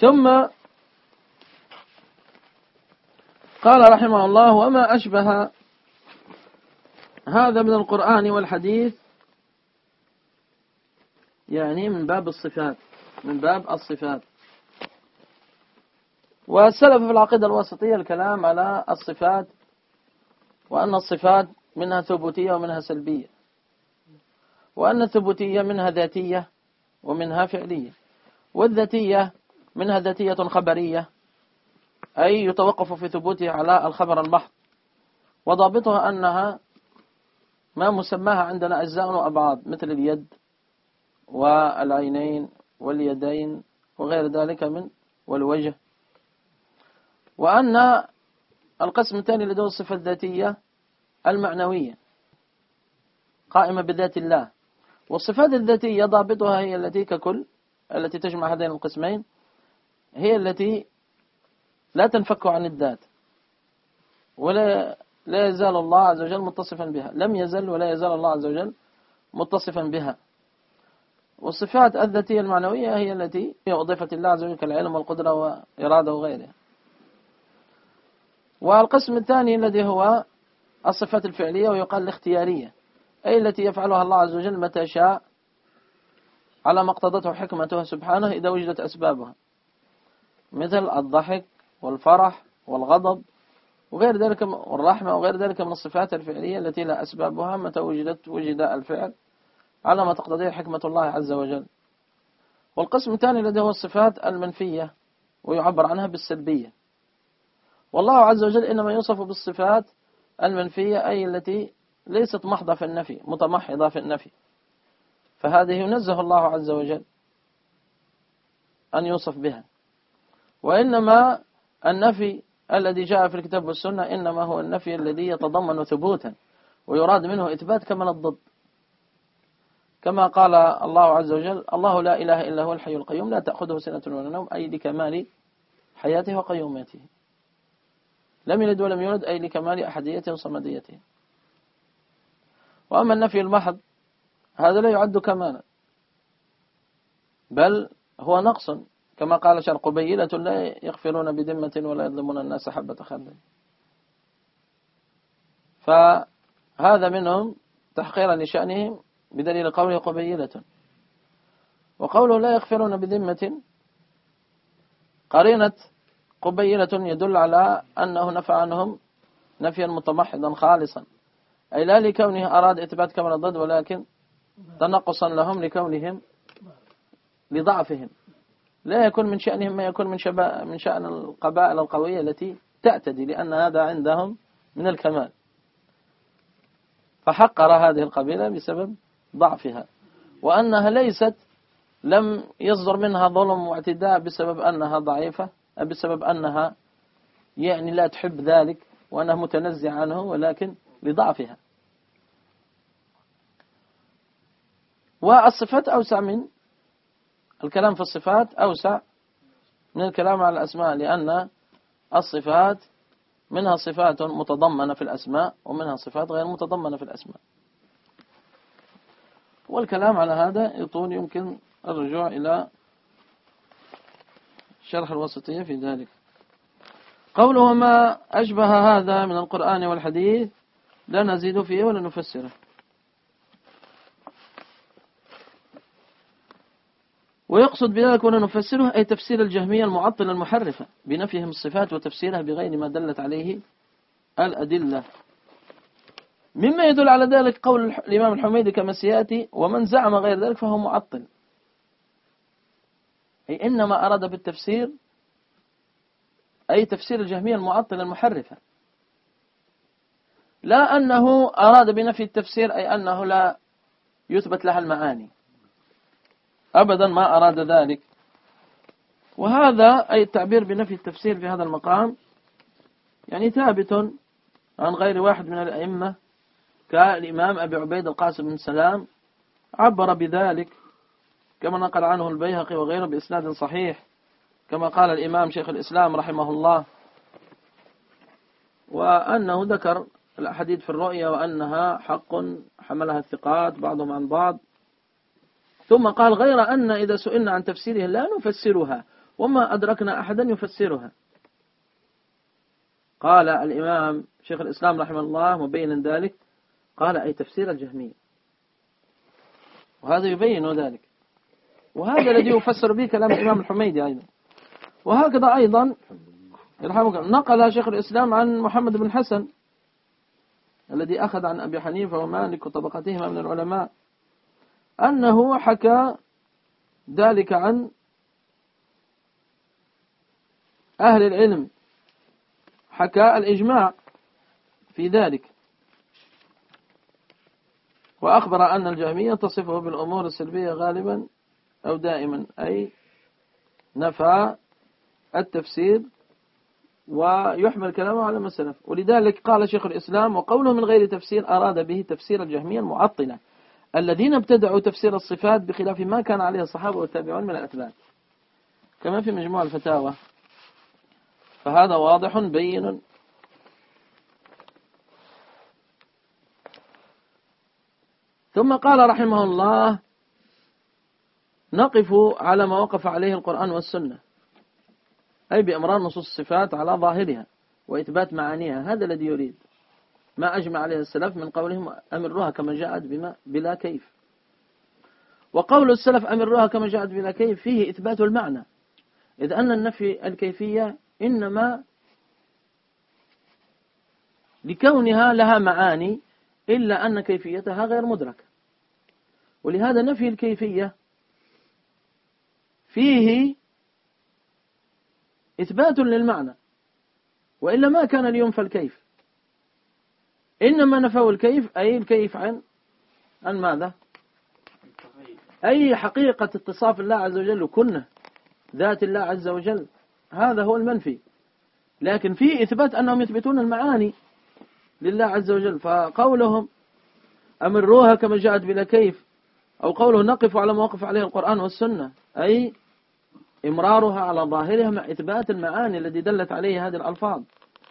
ثم قال رحمه الله: وما أشبه هذا من القرآن والحديث، يعني من باب الصفات، من باب الصفات. والسلف في العقيدة الواسطية الكلام على الصفات، وأن الصفات منها ثبوتية ومنها سلبية، وأن الثبوتية منها ذاتية ومنها فعلية، والذاتية منها ذاتية خبرية، أي يتوقف في ثبوتها على الخبر المحض، وضابطها أنها ما مسماها عندنا أجزاء وأبعاد، مثل اليد والعينين واليدين وغير ذلك من والوجه. وأن القسم الثاني لديه الصفة الذاتية المعنوية قائمة بذات الله، والصفات الذاتية ضابطها هي التي ككل، التي تجمع هذين القسمين، هي التي لا تنفك عن الذات، ولا يزال الله عز وجل متصفا بها، لم يزل ولا يزال الله عز وجل متصفا بها. والصفات الذاتية المعنوية هي التي هي وظيفة الله عز وجل كالعلم والقدرة وإرادة وغيرها. والقسم الثاني الذي هو الصفات الفعلية، ويقال الاختيارية، أي التي يفعلها الله عز وجل متى شاء على ما اقتضته حكمته سبحانه إذا وجدت أسبابها، مثل الضحك والفرح والغضب وغير ذلك، والرحمة وغير ذلك من الصفات الفعلية التي لا أسبابها، متى وجد الفعل على ما تقتضيه حكمة الله عز وجل. والقسم الثاني الذي هو الصفات المنفية، ويعبر عنها بالسلبية. والله عز وجل إنما يوصف بالصفات المنفية، أي التي ليست محضة في النفي، متمحضة في النفي، فهذه ينزه الله عز وجل أن يوصف بها. وإنما النفي الذي جاء في الكتاب والسنة إنما هو النفي الذي يتضمن ثبوتا، ويراد منه إثبات كمال الضد، كما قال الله عز وجل: الله لا إله إلا هو الحي القيوم لا تأخذه سنة ولا نوم، أي لكمال حياته وقيوميته. لم يلد ولم يولد، أي لكمال أحديته وصمديته. وأما النفي المحض هذا لا يعد كمالا، بل هو نقص، كما قال شرق قبيلة لا يغفرون بذمة ولا يظلمون الناس حبة خردل. فهذا منهم تحقيرا لشأنهم بدليل قوله قبيلة. وقوله لا يغفرون بذمة قرينة قبيلة يدل على أنه نفى عنهم نفيا متمحضا خالصا، أي لا لكونه أراد إثبات كمال الضد، ولكن تنقصا لهم لكونهم لضعفهم. لا يكون من شأنهم ما يكون من شأن القبائل القوية التي تعتدي، لأن هذا عندهم من الكمال، فحقر هذه القبيلة بسبب ضعفها، وأنها ليست لم يصدر منها ظلم واعتداء بسبب أنها ضعيفة، بسبب أنها يعني لا تحب ذلك وأنها متنزع عنه، ولكن لضعفها. والصفات أوسع من الكلام في الصفات، أوسع من الكلام على الأسماء، لأن الصفات منها صفات متضمنة في الأسماء، ومنها صفات غير متضمنة في الأسماء. والكلام على هذا يطول، يمكن الرجوع إلى شرح الوسطية في ذلك. قوله: وما أشبه هذا من القرآن والحديث لا نزيد فيه ولا نفسره. ويقصد بذلك ولا نفسره أي تفسير الجهمية المعطلة المحرفة بنفيهم الصفات وتفسيرها بغير ما دلت عليه الأدلة. مما يدل على ذلك قول الإمام الحميدي كما سيأتي: ومن زعم غير ذلك فهو معطل، أي إنما أراد بالتفسير أي تفسير الجهمية المعطلة المحرفة، لا أنه أراد بنفي التفسير أي أنه لا يثبت لها المعاني، أبدا ما أراد ذلك. وهذا أي التعبير بنفي التفسير في هذا المقام يعني ثابت عن غير واحد من الأئمة، كالإمام أبي عبيد القاسم بن سلام عبر بذلك، كما نقل عنه البيهقي وغيره بإسناد صحيح، كما قال الإمام شيخ الإسلام رحمه الله، وأنه ذكر الأحاديث في الرؤيا وأنها حق حملها الثقات بعضهم عن بعض، ثم قال: غير أن إذا سئلنا عن تفسيرها لا نفسرها وما أدركنا أحدا يفسرها. قال الإمام شيخ الإسلام رحمه الله مبينا ذلك، قال أي تفسير الجهمية، وهذا يبين ذلك، وهذا الذي يفسر به كلام الإمام الحميدي أيضا. وهكذا أيضا نقل شيخ الإسلام عن محمد بن حسن الذي أخذ عن أبي حنيفة ومالك وطبقتهما من العلماء أنه حكى ذلك عن أهل العلم، حكى الإجماع في ذلك، وأخبر أن الجهمية تصفه بالأمور السلبية غالبا أو دائما، أي نفى التفسير ويحمل كلامه على ما سلف. ولذلك قال شيخ الإسلام وقوله من غير تفسير أراد به تفسير الجهمية المعطلة الذين ابتدعوا تفسير الصفات بخلاف ما كان عليه الصحابة والتابعون من الأتباع، كما في مجموع الفتاوى. فهذا واضح بين. ثم قال رحمه الله نقف على ما وقف عليه القرآن والسنة، أي بإمرار نصوص الصفات على ظاهرها وإثبات معانيها، هذا الذي يريد ما أجمع عليه السلف من قولهم أمروها كما جاءت بلا كيف. وقول السلف أمروها كما جاءت بلا كيف فيه إثبات المعنى، إذ أن النفي الكيفية إنما لكونها لها معاني إلا أن كيفيتها غير مدركة، ولهذا نفي الكيفية فيه إثبات للمعنى، وإلا ما كان لينفى الكيف. إنما نفوا الكيف أي الكيف عن ماذا؟ أي حقيقة اتصاف الله عز وجل وكنه ذات الله عز وجل، هذا هو المنفي. لكن فيه إثبات أنهم يثبتون المعاني لله عز وجل. فقولهم أمروها كما جاءت بلا كيف، أو قوله نقف على ما وقف عليه القرآن والسنة، أي إمرارها على ظاهرها مع إثبات المعاني التي دلت عليه هذه الألفاظ.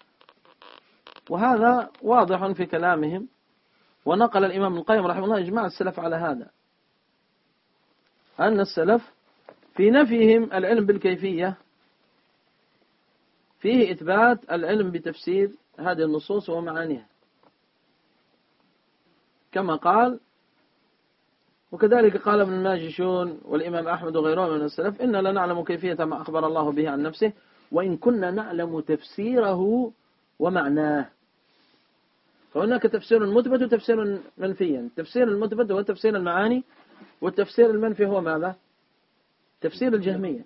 وهذا واضح في كلامهم. ونقل الإمام القيم رحمه الله إجماع السلف على هذا، أن السلف في نفيهم العلم بالكيفية فيه إثبات العلم بتفسير هذه النصوص ومعانيها كما قال. وكذلك قال ابن الماجشون والإمام أحمد وغيرهم من السلف إن لا نعلم كيفية ما أخبر الله به عن نفسه وإن كنا نعلم تفسيره ومعناه. فهناك تفسير مثبت وتفسير منفي. التفسير المثبت هو تفسير المعاني، والتفسير المنفي هو ماذا؟ تفسير الجهمية.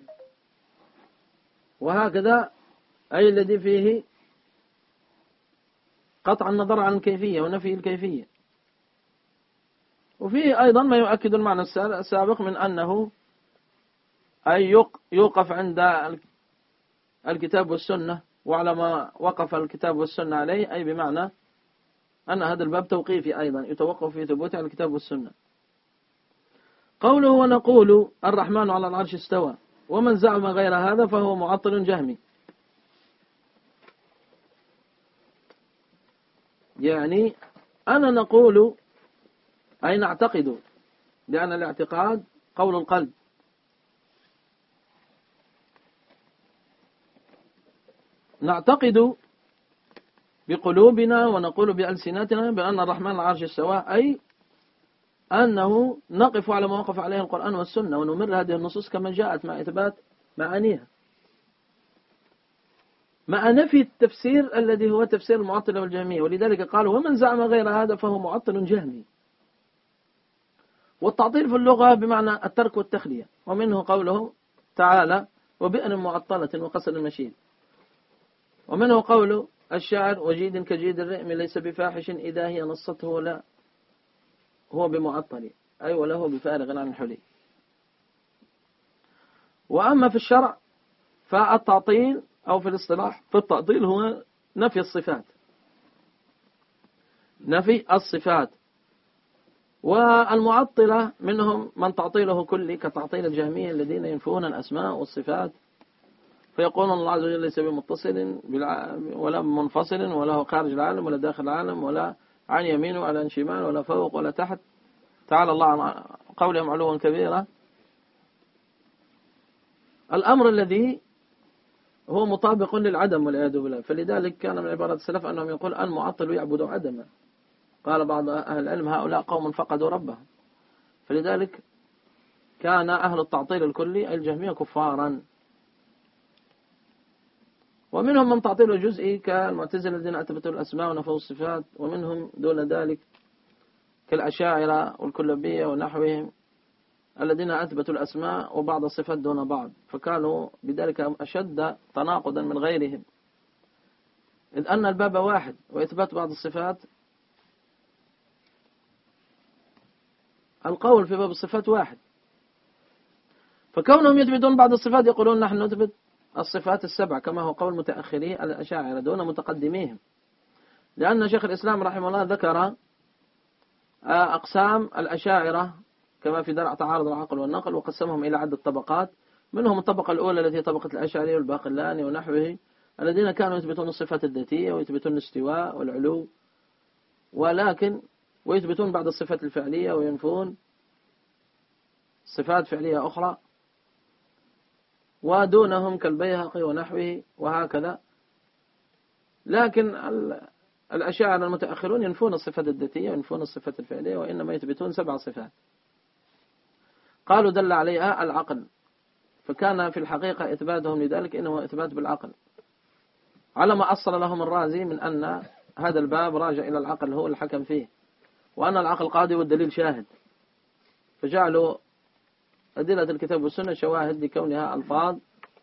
وهكذا أي الذي فيه قطع النظر عن الكيفية ونفي الكيفية. وفيه أيضا ما يؤكد المعنى السابق من أنه أي يوقف عند الكتاب والسنة وعلى ما وقف الكتاب والسنة عليه، أي بمعنى أن هذا الباب توقيفي أيضا يتوقف في ثبوته على الكتاب والسنة. قوله ونقول الرحمن على العرش استوى ومن زعم غير هذا فهو معطل جهمي. يعني أنا نقول أي نعتقد، لأن الاعتقاد قول القلب. نعتقد بقلوبنا ونقول بألسنتنا بأن الرحمن على العرش استوى، أي أنه نقف على ما وقف عليه القرآن والسنة ونمر هذه النصوص كما جاءت مع إثبات معانيها، مع نفي التفسير الذي هو تفسير المعطلة والجهمية. ولذلك قالوا ومن زعم غير هذا فهو معطل جهمي. والتعطيل في اللغة بمعنى الترك والتخلية، ومنه قوله تعالى وبئر معطلة وقصر مشيد، ومنه قوله الشاعر وجيد كجيد الرئم ليس بفاحش إذا هي نصته لا هو بمعطل، أي وله بفارغ عن الحلي. وأما في الشرع فالتعطيل أو في الاصطلاح فالتعطيل هو نفي الصفات، نفي الصفات. والمعطلة منهم من تعطيله كلي كتعطيل الجهمية الذين ينفون الأسماء والصفات، فيقولون الله عز وجل ليس بمتصل ولا منفصل ولا هو خارج العالم ولا داخل العالم ولا عن يمين ولا عن شمال ولا فوق ولا تحت، تعالى الله عن قولهم علوا كبيرا. الأمر الذي هو مطابق للعدم والعياذ بالله. فلذلك كان من عبارات السلف أنهم يقول المعطل يعبد عدما. قال بعض أهل العلم هؤلاء قوم فقدوا ربهم. فلذلك كان أهل التعطيل الكلي الجهمية كفارا. ومنهم من تعطيل جزئي كالمعتزلة الذين أثبتوا الأسماء ونفوا الصفات، ومنهم دون ذلك كالأشاعرة والكلابية ونحوهم الذين أثبتوا الأسماء وبعض الصفات دون بعض، فكانوا بذلك أشد تناقضا من غيرهم، إذ أن الباب واحد وإثبات بعض الصفات، القول في باب الصفات واحد. فكونهم يثبتون بعض الصفات يقولون نحن نثبت الصفات السبع كما هو قول متأخري الأشاعرة دون متقدميهم، لأن شيخ الإسلام رحمه الله ذكر أقسام الأشاعرة كما في درع تعارض العقل والنقل، وقسمهم إلى عدة طبقات. منهم الطبقة الأولى التي هي طبقة الأشاعرة والباقلاني ونحوه، الذين كانوا يثبتون الصفات الذاتية ويثبتون الاستواء والعلو، ولكن ويثبتون بعض الصفات الفعلية وينفون صفات فعلية أخرى، ودونهم كالبيهقي ونحوه وهكذا. لكن الأشاعرة المتأخرون ينفون الصفات الذاتية وينفون الصفات الفعلية، وإنما يثبتون 7 صفات قالوا دل عليها العقل، فكان في الحقيقة إثباتهم لذلك إنه إثبات بالعقل، على ما أصل لهم الرازي من أن هذا الباب راجع إلى العقل هو الحكم فيه، وأن العقل قاضي والدليل شاهد، فجعلوا أدلة الكتاب والسنة شواهد لكونها ألفاظ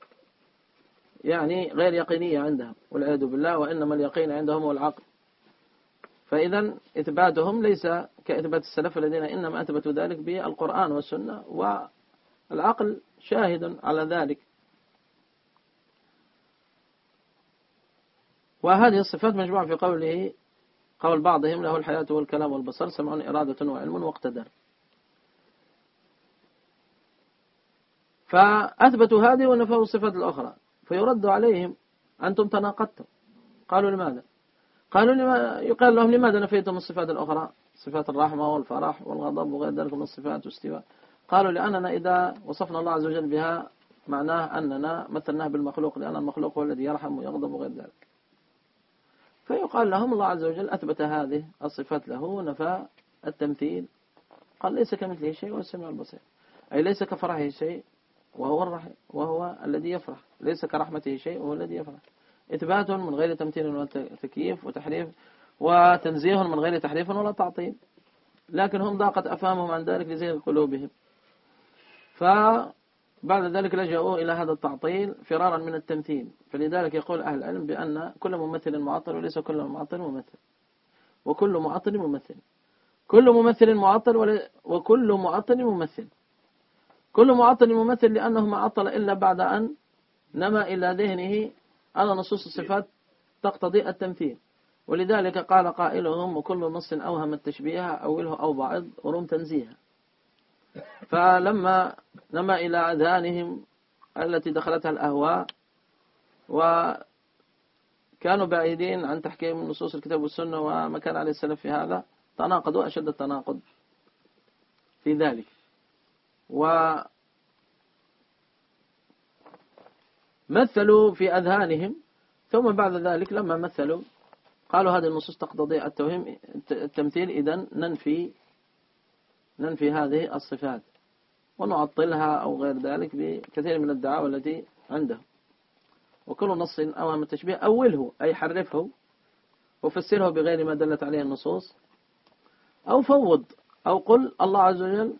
يعني غير يقينية عندهم والعياذ بالله، وإنما اليقين عندهم هو العقل. فإذا إثباتهم ليس كإثبات السلف الذين إنما أثبتوا ذلك بالقرآن والسنة، والعقل شاهد على ذلك. وهذه الصفات مجموعة في قوله قول بعضهم له الحياة والكلام والبصر سمع إرادة وعلم واقتدر. فأثبتوا هذه ونفوا الصفات الأخرى، فيرد عليهم أنتم تناقضتم. قالوا لماذا؟ قالوا يقال لهم لماذا نفيتم الصفات الأخرى، صفات الرحمة والفرح والغضب وغير ذلك من الصفات واستواء؟ قالوا لأننا إذا وصفنا الله عز وجل بها معناه أننا مثلناه بالمخلوق، لأن المخلوق هو الذي يرحم ويغضب وغير ذلك. فيقال لهم الله عز وجل أثبت هذه الصفات له ونفى التمثيل، قال ليس كمثله شيء والسميع البصير، أي ليس كفرحه شيء وهو الذي يفرح، ليس كرحمته شيء وهو الذي يفرح. إثبات من غير تمثيل ولا تكييف وتحريف، وتنزيه من غير تحريف ولا تعطيل، لكن هم ضاقت أفهامهم عن ذلك لزيغ قلوبهم، فبعد ذلك لجأوا إلى هذا التعطيل فرارا من التمثيل. فلذلك يقول أهل العلم بأن كل ممثل معطل وليس كل معطل ممثل، وكل معطل ممثل، كل ممثل معطل وكل معطل ممثل. كل معطل ممثل لأنه ما عطل إلا بعد أن نما إلى ذهنه أن نصوص الصفات تقتضي التمثيل، ولذلك قال قائلهم وكل نص أوهم التشبيه أوله أو بعض ورم تنزيها. فلما نما إلى أذهانهم التي دخلتها الأهواء وكانوا بعيدين عن تحكيم نصوص الكتاب والسنة وما كان عليه السلف في هذا، تناقضوا أشد التناقض في ذلك. ومثلوا في أذهانهم، ثم بعد ذلك لما مثلوا قالوا هذه النصوص تقتضي التمثيل، إذن ننفي هذه الصفات ونعطلها أو غير ذلك بكثير من الدعاوى التي عنده. وكل نص أوهم التشبيه أوله أي حرفه وفسره بغير ما دلت عليه النصوص، أو فوض أو قل الله عز وجل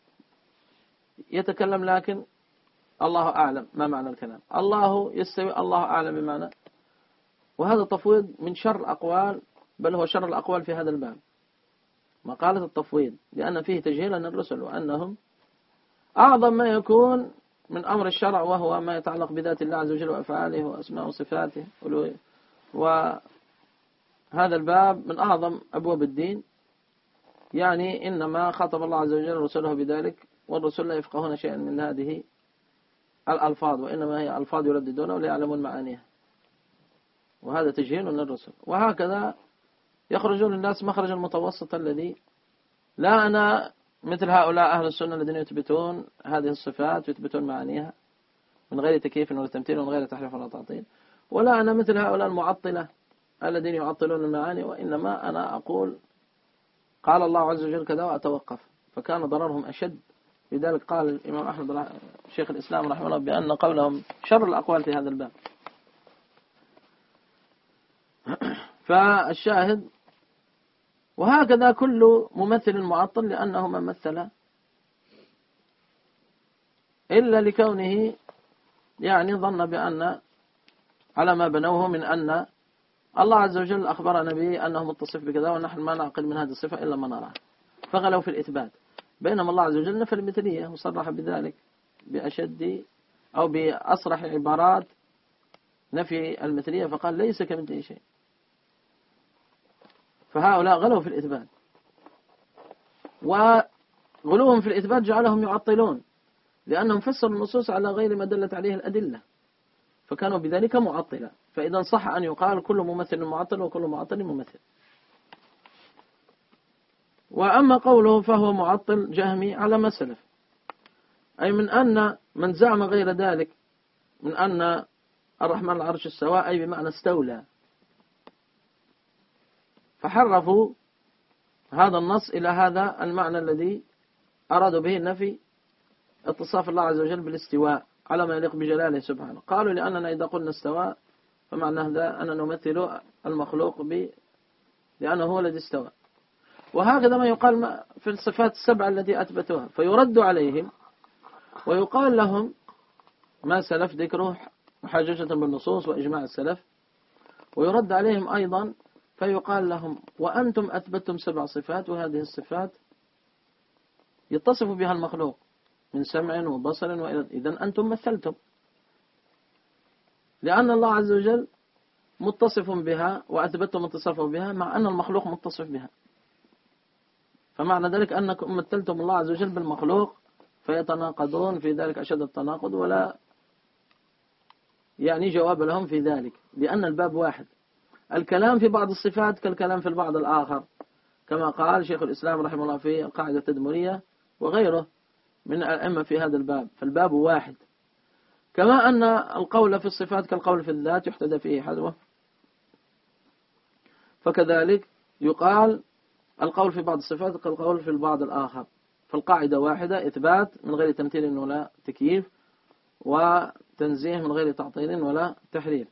يتكلم لكن الله أعلم ما معنى الكلام، الله يستوي الله أعلم بمعنى. وهذا التفويض من شر الأقوال، بل هو شر الأقوال في هذا الباب، مقالة التفويض، لأن فيه تجهيلا للرسل وأنهم أعظم ما يكون من أمر الشرع، وهو ما يتعلق بذات الله عز وجل وأفعاله وأسماء وصفاته. وهذا الباب من أعظم أبواب الدين، يعني إنما خاطب الله عز وجل رسله بذلك، والرسل لا يفقهون شيئا من هذه الألفاظ، وإنما هي ألفاظ يرددون ولا يعلمون معانيها، وهذا تجهيل للرسل. وهكذا يخرجون الناس مخرج المتوسط الذي لا أنا مثل هؤلاء أهل السنة الذين يثبتون هذه الصفات ويثبتون معانيها، من غير تكييف ولا تمثيل ومن غير تحريف ولا تعطيل، ولا أنا مثل هؤلاء المعطلة الذين يعطلون المعاني، وإنما أنا أقول قال الله عز وجل كذا وأتوقف، فكان ضررهم أشد. لذلك قال الإمام أحمد شيخ الإسلام رحمه الله بأن قولهم شر الأقوال في هذا الباب. فالشاهد وهكذا كل ممثل معطل، لأنه ما مثل إلا لكونه يعني ظن بأن على ما بنوه من أن الله عز وجل أخبرنا به أنه متصف بكذا، ونحن ما نعقل من هذه الصفة إلا ما نراه، فغلوا في الإثبات. بينما الله عز وجل نفى المثلية وصرح بذلك بأشد أو بأصرح عبارات نفي المثلية، فقال ليس كمثله شيء. فهؤلاء غلوا في الإثبات، وغلوهم في الإثبات جعلهم يعطلون، لأنهم فسروا النصوص على غير ما دلت عليه الأدلة، فكانوا بذلك معطلة. فإذا صح أن يقال كل ممثل معطل وكل معطل ممثل. وأما قوله فهو معطل جهمي على ما سلف، أي من أن من زعم غير ذلك من أن الرحمن على العرش استوى، أي بمعنى استولى، فحرفوا هذا النص إلى هذا المعنى الذي أرادوا به النفي اتصاف الله عز وجل بالاستواء على ما يليق بجلاله سبحانه. قالوا لأننا إذا قلنا استوى فمعنى هذا أن نمثل المخلوق لأنه هو الذي استوى. وهكذا ما يقال في الصفات السبعة التي أثبتوها، فيرد عليهم ويقال لهم ما سلف ذكره محاججة بالنصوص وإجماع السلف، ويرد عليهم أيضا فيقال لهم وأنتم أثبتتم 7 صفات، وهذه الصفات يتصف بها المخلوق من سمع وبصر إذن أنتم مثلتم، لأن الله عز وجل متصف بها وأثبتتم اتصافه بها مع أن المخلوق متصف بها، فمعنى ذلك أنكم مثلتم الله عز وجل بالمخلوق، فيتناقضون في ذلك أشد التناقض، ولا يعني جواب لهم في ذلك، لأن الباب واحد. الكلام في بعض الصفات كالكلام في البعض الآخر، كما قال شيخ الإسلام رحمه الله في القاعدة التدمرية وغيره من الأئمة في هذا الباب، فالباب واحد. كما أن القول في الصفات كالقول في الذات يحتدى فيه حذوه، فكذلك يقال القول في بعض الصفات كالقول في البعض الآخر، فالقاعدة واحدة، إثبات من غير تمثيل ولا تكييف، وتنزيه من غير تعطيل ولا تحريف.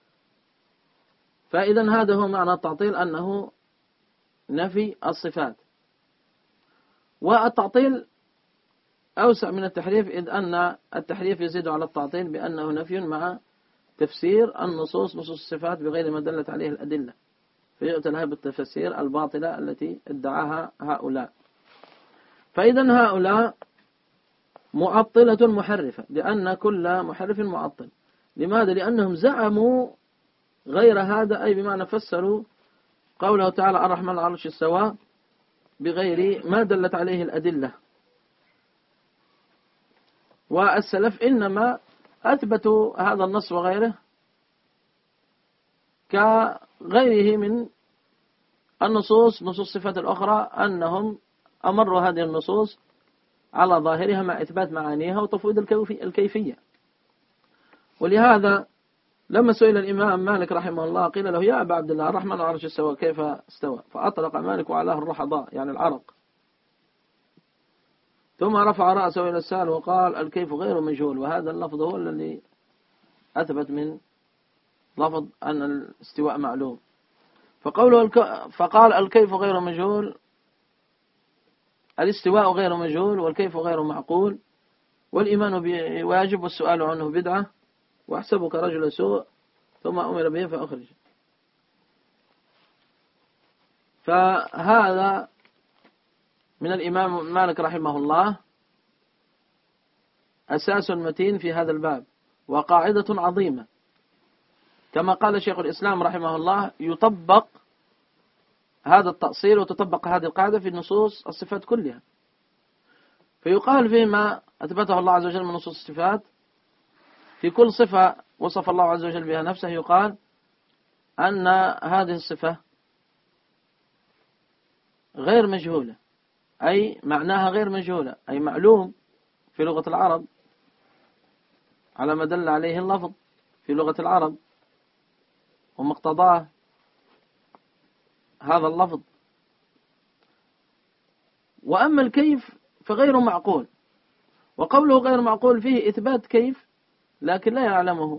فإذا هذا هو معنى التعطيل، أنه نفي الصفات. والتعطيل أوسع من التحريف، إذ أن التحريف يزيد على التعطيل بأنه نفي مع تفسير النصوص نصوص الصفات بغير ما دلت عليه الأدلة، فيؤتى لها بالتفسير الباطلة التي ادعاها هؤلاء. فإذا هؤلاء معطلة محرفة، لأن كل محرف معطل. لماذا؟ لأنهم زعموا غير هذا، أي بمعنى فسروا قوله تعالى الرحمن على العرش استوى بغير ما دلت عليه الأدلة. والسلف إنما أثبتوا هذا النص وغيره كغيره من النصوص نصوص الصفات الأخرى، أنهم أمروا هذه النصوص على ظاهرها مع إثبات معانيها وتفويض الكيفية. ولهذا لما سئل الإمام مالك رحمه الله قيل له يا أبا عبد الله الرحمن على العرش استوى كيف استوى؟ فأطلق مالك وعلاه الرحضاء يعني العرق، ثم رفع رأسه إلى السائل وقال الكيف غير مجهول. وهذا اللفظ هو الذي أثبت من لفظ أن الاستواء معلوم. فقال الكيف غير مجهول، الاستواء غير مجهول والكيف غير معقول، والإيمان بواجب والسؤال عنه بدعة، واحسبك رجل سوء ثم أمر به فأخرج. فهذا من الإمام مالك رحمه الله أساس متين في هذا الباب وقاعدة عظيمة، كما قال شيخ الإسلام رحمه الله يطبق هذا التأصيل وتطبق هذه القاعدة في نصوص الصفات كلها. فيقال فيما أثبته الله عز وجل من نصوص الصفات في كل صفة وصف الله عز وجل بها نفسه يقال أن هذه الصفة غير مجهولة، أي معناها غير مجهولة، أي معلوم في لغة العرب. على ما دل عليه اللفظ في لغة العرب ومقتضاه هذا اللفظ. وأما الكيف فغير معقول، وقوله غير معقول فيه إثبات كيف لكن لا يعلمه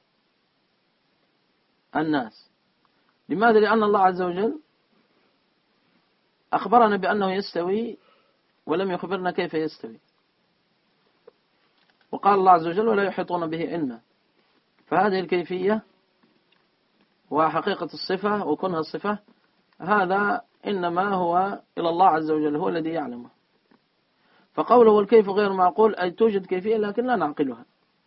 الناس. لماذا؟ لأن الله عز وجل أخبرنا بأنه يستوي ولم يخبرنا كيف يستوي، وقال الله عز وجل ولا يحيطون به علما. فهذه الكيفية وحقيقة الصفة وكونها الصفة هذا إنما هو إلى الله عز وجل، هو الذي يعلمه. فقوله والكيف غير معقول أي توجد كيفية لكن لا نعقلها،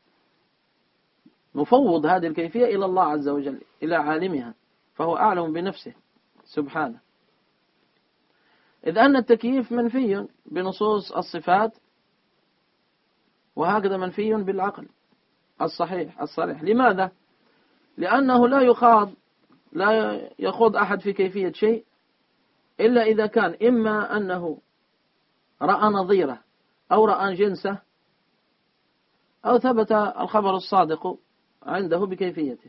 نفوض هذه الكيفية إلى الله عز وجل، إلى عالمها، فهو أعلم بنفسه سبحانه. إذ أن التكييف منفي بنصوص الصفات، وهكذا منفي بالعقل الصحيح الصريح. لماذا؟ لأنه لا يخوض أحد في كيفية شيء إلا إذا كان إما أنه رأى نظيره أو رأى جنسه أو ثبت الخبر الصادق عنده بكيفيته.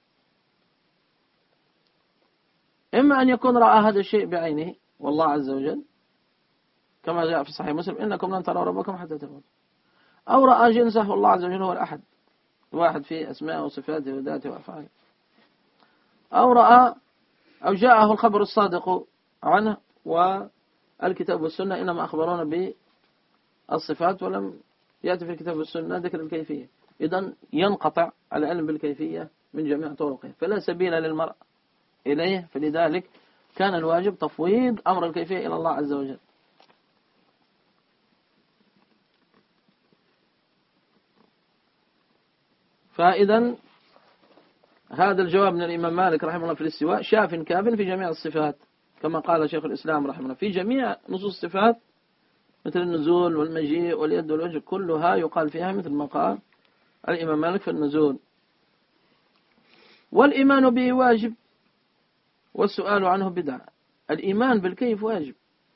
إما أن يكون رأى هذا الشيء بعينه والله عز وجل كما جاء في صحيح مسلم إنكم لن تروا ربكم حتى تموتوا، أو رأى جنسه والله عز وجل هو الأحد الواحد في أسماءه وصفاته وذاته وأفعاله، أو جاءه الخبر الصادق عنه، والكتاب والسنة إنما أخبرونا بالصفات ولم يأتي في الكتاب والسنة ذكر الكيفية. إذن ينقطع العلم بالكيفية من جميع طرقه، فلا سبيل للمرء إليه. فلذلك كان الواجب تفويض أمر الكيفية إلى الله عز وجل. فإذا هذا الجواب من الإمام مالك رحمه الله في الاستواء شاف كاف في جميع الصفات، كما قال شيخ الإسلام رحمه الله في جميع نصوص الصفات مثل النزول والمجيء واليد والوجه كلها يقال فيها مثل ما قال الإمام مالك في النزول. والإيمان به واجب والسؤال عنه بدعة. الإيمان بالكيف واجب،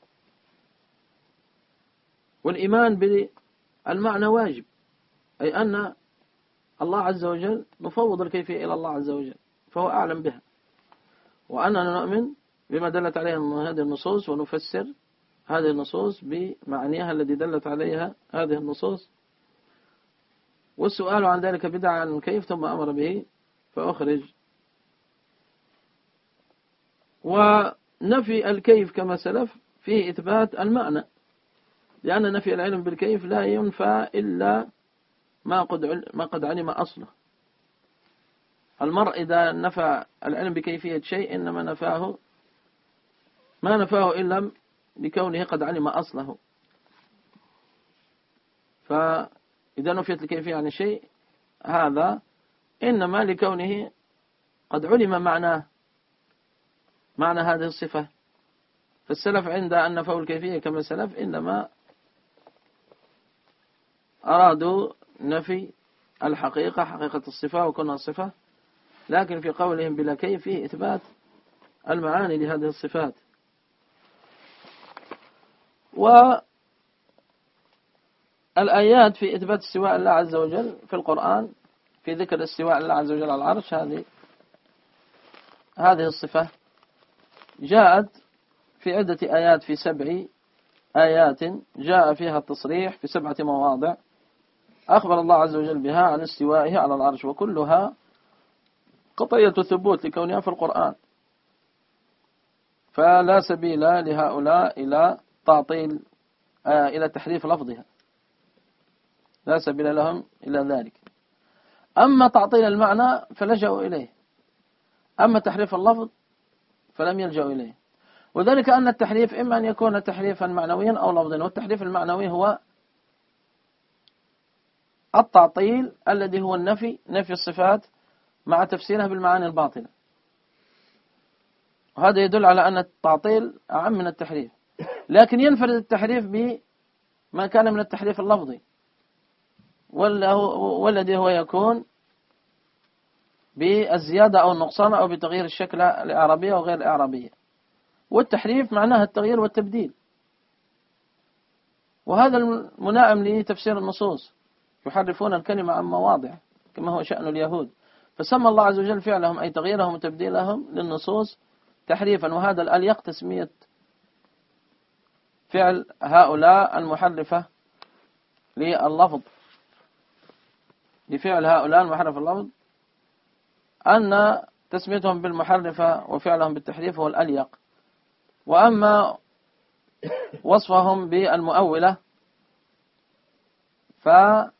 والإيمان بالمعنى واجب، أي أن الله عز وجل نفوض الكيفية إلى الله عز وجل فهو أعلم بها، وأننا نؤمن بما دلت عليه هذه النصوص ونفسر هذه النصوص بمعنيها الذي دلت عليها هذه النصوص. والسؤال عن ذلك بدعة عن الكيف ثم أمر به فأخرج. ونفي الكيف كما سلف فيه إثبات المعنى، لأن نفي العلم بالكيف لا ينفى إلا ما قد علم أصله. المرء إذا نفى العلم بكيفية شيء إنما ما نفاه إلا لكونه قد علم أصله. فإذا نفيت الكيفية عن شيء هذا إنما لكونه قد علم معنى هذه الصفة. فالسلف عند أن نفوا الكيفية كما سلف إنما أرادوا نفي الحقيقة، حقيقة الصفة وكونها الصفة، لكن في قولهم بلا كيف فيه إثبات المعاني لهذه الصفات. والآيات في إثبات استواء الله عز وجل في القرآن في ذكر استواء الله عز وجل على العرش هذه الصفة جاءت في عدة آيات، في 7 آيات جاء فيها التصريح في 7 مواضع أخبر الله عز وجل بها عن استوائه على العرش، وكلها قطعية ثبوت لكونها في القرآن، فلا سبيل لهؤلاء إلى تعطيل إلى تحريف لفظها، لا سبيل لهم إلى ذلك. أما تعطيل المعنى فلجأوا إليه، أما تحريف اللفظ فلم يلجأوا إليه. وذلك أن التحريف إما أن يكون تحريفا معنويا أو لفظيا، والتحريف المعنوي هو التعطيل الذي هو نفي الصفات مع تفسيرها بالمعاني الباطلة، وهذا يدل على أن التعطيل أعم من التحريف. لكن ينفرد التحريف بما كان من التحريف اللفظي، والذي هو يكون بالزيادة أو النقصان أو بتغيير الشكل الإعرابية وغير الإعرابية. والتحريف معناها التغيير والتبديل، وهذا المناعم لتفسير النصوص، يحرفون الكلمة عن مواضع كما هو شأن اليهود، فسمى الله عز وجل فعلهم أي تغييرهم وتبديلهم للنصوص تحريفا، وهذا الأليق تسمية فعل هؤلاء المحرفة لللفظ، لفعل هؤلاء المحرفة اللفظ، أن تسميتهم بالمحرفة وفعلهم بالتحريف هو الأليق. وأما وصفهم بالمؤولة فهذا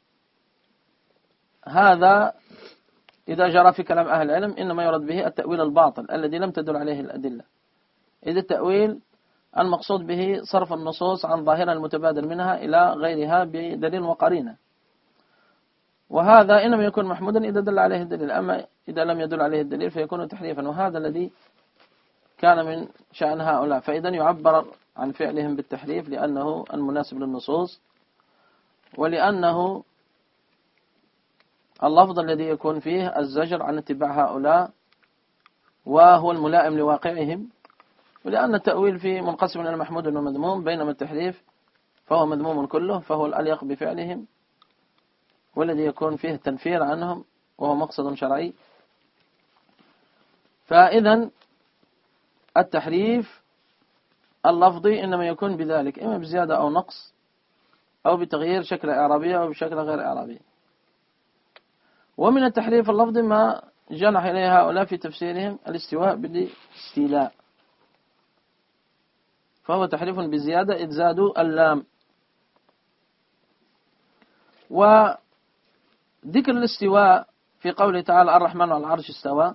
إذا جرى في كلام أهل العلم إنما يرد به التأويل الباطل الذي لم تدل عليه الأدلة، إذا التأويل المقصود به صرف النصوص عن ظاهرها المتبادر منها إلى غيرها بدليل وقرينة، وهذا إنما يكون محمودا إذا دل عليه الدليل، أما إذا لم يدل عليه الدليل فيكون تحريفا، وهذا الذي كان من شأن هؤلاء. فإذا يعبر عن فعلهم بالتحريف لأنه المناسب للنصوص، ولأنه اللفظ الذي يكون فيه الزجر عن اتباع هؤلاء وهو الملائم لواقعهم، ولأن التأويل فيه منقسم إلى محمود ومذموم، بينما التحريف فهو مذموم كله، فهو الأليق بفعلهم والذي يكون فيه التنفير عنهم وهو مقصد شرعي. فإذا التحريف اللفظي إنما يكون بذلك، إما بزيادة أو نقص أو بتغيير شكل إعرابية أو بشكل غير إعرابي. ومن التحريف اللفظي ما جنح إليه هؤلاء في تفسيرهم الاستواء بالاستيلاء، فهو تحريف بزيادة إذ زادوا اللام. وذكر الاستواء في قوله تعالى الرحمن على العرش استوى،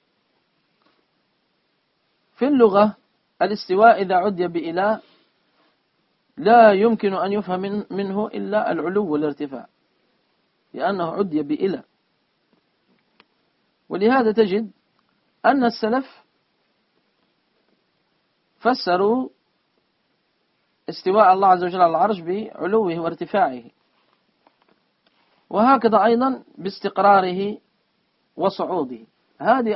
في اللغة الاستواء إذا عدي بإله لا يمكن أن يفهم منه إلا العلو والارتفاع، لأنه عدي بإله. ولهذا تجد أن السلف فسروا استواء الله عز وجل على العرش بعلوه وارتفاعه، وهكذا أيضا باستقراره وصعوده. هذه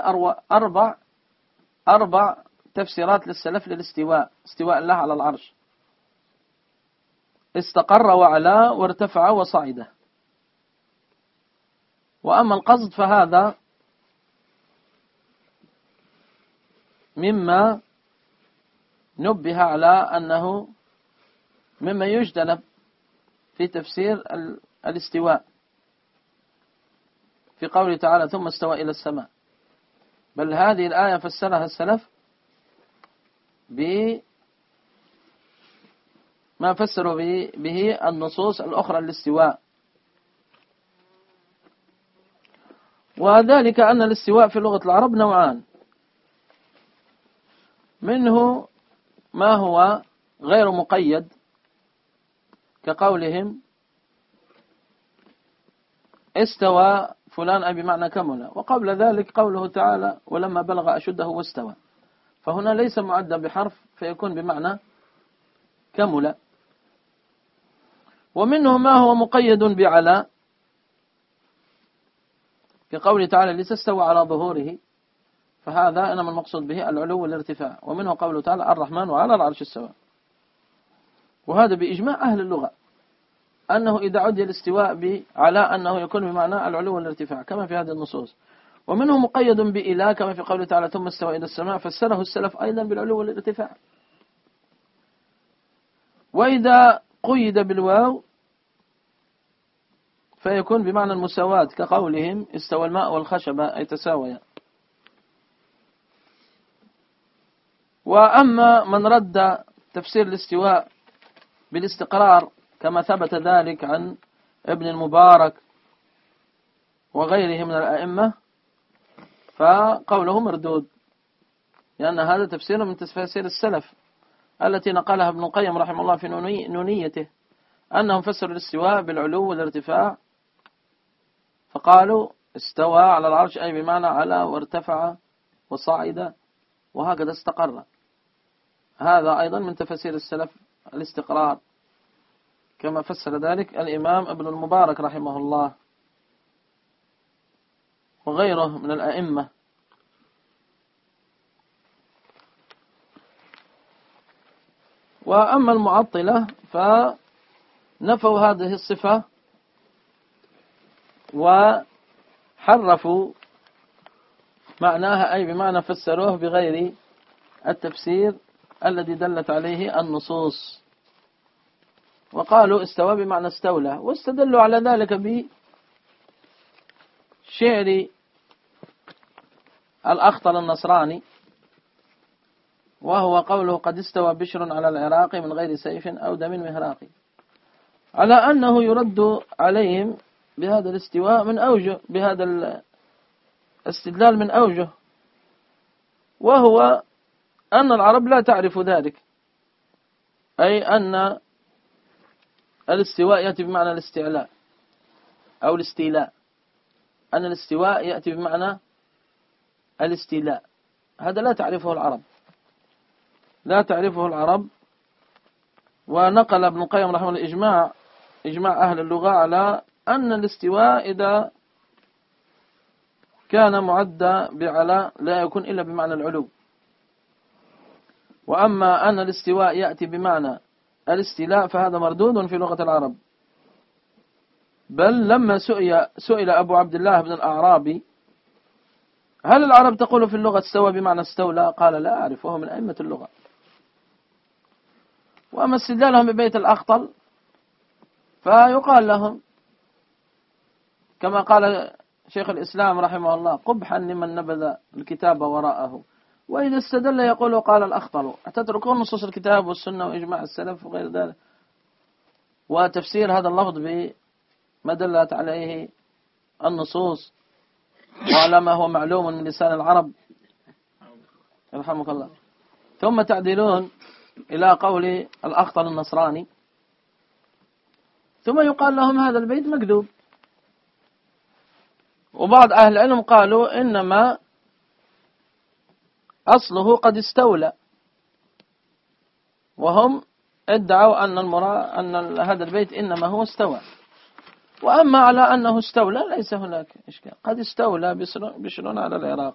أربع تفسيرات للسلف للاستواء، استواء الله على العرش: استقر وعلا وارتفع وصعد. وأما القصد فهذا مما نبه على أنه مما يجتنب في تفسير الاستواء في قوله تعالى ثم استوى إلى السماء، بل هذه الآية فسرها السلف بما فسروا به النصوص الأخرى للاستواء، وذلك أن الاستواء في لغة العرب نوعان: منه ما هو غير مقيد كقولهم استوى فلان أي بمعنى كمل، وقبل ذلك قوله تعالى ولما بلغ أشده واستوى، فهنا ليس معدى بحرف فيكون بمعنى كمل. ومنه ما هو مقيد بعلى في قوله تعالى لتستوى على ظهوره، فهذا إنما المقصود به العلو والارتفاع. ومنه قوله تعالى الرحمن وعلى العرش استوى، وهذا بإجماع أهل اللغة أنه إذا عدي الاستواء بعلى أنه يكون بمعنى العلو والارتفاع كما في هذه النصوص. ومنه مقيد بإله كما في قوله تعالى ثم استوى إلى السماء، فسره السلف أيضا بالعلو والارتفاع. وإذا قيد بالواو فيكون بمعنى المساواة كقولهم استوى الماء والخشب أي تساويا. وأما من رد تفسير الاستواء بالاستقرار كما ثبت ذلك عن ابن المبارك وغيره من الأئمة فقوله مردود، لأن هذا تفسير من تفاسير السلف التي نقلها ابن القيم رحمه الله في نونيته، أنهم فسروا الاستواء بالعلو والارتفاع، فقالوا استوى على العرش أي بمعنى على وارتفع وصعد وهكذا استقر. هذا أيضا من تفسير السلف الاستقرار كما فسر ذلك الإمام ابن المبارك رحمه الله وغيره من الأئمة. وأما المعطلة فنفوا هذه الصفة وحرفوا معناها، أي بمعنى فسروه بغير التفسير الذي دلت عليه النصوص، وقالوا استوى بمعنى استولى، واستدلوا على ذلك بشعر الأخطل النصراني، وهو قوله قد استوى بشر على العراق من غير سيف أو دم مهراق، على أنه يرد عليهم بهذا الاستواء من أوجه، بهذا الاستدلال من أوجه، وهو أن العرب لا تعرف ذلك، أي أن الاستواء يأتي بمعنى الاستعلاء أو الاستيلاء، أن الاستواء يأتي بمعنى الاستيلاء، هذا لا تعرفه العرب، لا تعرفه العرب. ونقل ابن القيم رحمه الله إجماع أهل اللغة على أن الاستواء إذا كان معدى بعلى لا يكون إلا بمعنى العلو، وأما أن الاستواء يأتي بمعنى الاستيلاء فهذا مردود في لغة العرب. بل لما سئل أبو عبد الله بن الأعرابي هل العرب تقول في اللغة استوى بمعنى استولى، قال لا أعرف، وهو من أئمة اللغة. وأما استدلالهم ببيت الأخطل فيقال لهم كما قال شيخ الإسلام رحمه الله قبحا لمن نبذ الكتاب وراءه، وإذا استدل يقول قال الأخطل، أتتركون نصوص الكتاب والسنة وإجماع السلف وغير ذلك وتفسير هذا اللفظ بما دلت عليه النصوص وعلى ما هو معلوم من لسان العرب يرحمك الله، ثم تعدلون إلى قول الأخطل النصراني، ثم يقال لهم هذا البيت مكذوب. وبعض أهل العلم قالوا إنما أصله قد استولى، وهم ادعوا أن هذا البيت إنما هو استوى، وأما على أنه استولى ليس هناك إشكال، قد استولى بشر على العراق.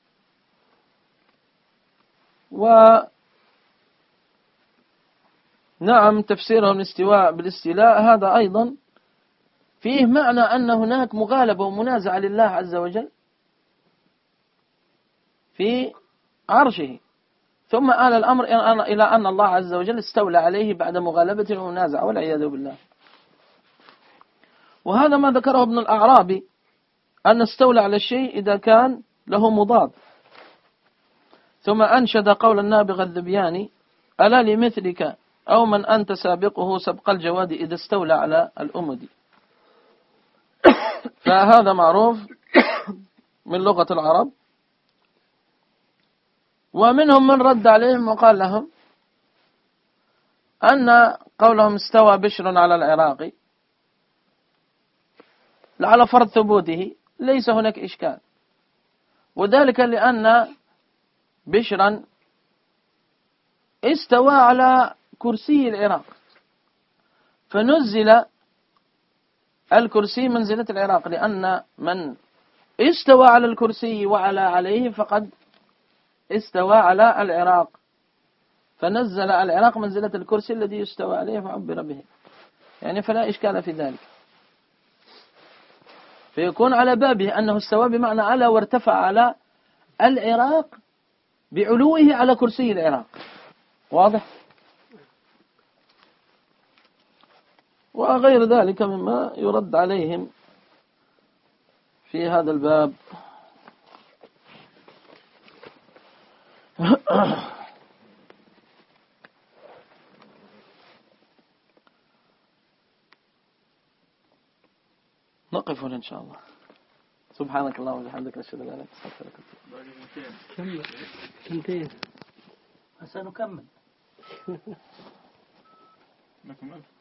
ونعم تفسيرهم الاستواء بالاستيلاء هذا أيضا فيه معنى أن هناك مغالبة ومنازعة لله عز وجل في عرشه، ثم آل الأمر إلى أن الله عز وجل استولى عليه بعد مغالبة ومنازعة والعياذ بالله. وهذا ما ذكره ابن الأعرابي، أن استولى على الشيء إذا كان له مضاد. ثم أنشد قول النابغة الذبياني ألا لمثلك أو من أنت سابقه سبق الجواد إذا استولى على الأمد. فهذا معروف من لغة العرب. ومنهم من رد عليهم وقال لهم أن قولهم استوى بشر على العراق على فرض ثبوته ليس هناك إشكال، وذلك لأن بشرا استوى على كرسي العراق، فنزل الكرسي منزلة العراق، لأن من استوى على الكرسي وعلى عليه فقد استوى على العراق، فنزل العراق منزلة الكرسي الذي يستوى عليه فعبر به، يعني فلا إشكال في ذلك، فيكون على بابه أنه استوى بمعنى على وارتفع على العراق بعلوه على كرسي العراق. واضح؟ وغير ذلك مما يرد عليهم في هذا الباب. نقف هنا إن شاء الله. سبحانك اللهم وبحمدك نشهد أن لا إله إلا أنت نستغفرك. سنكمل.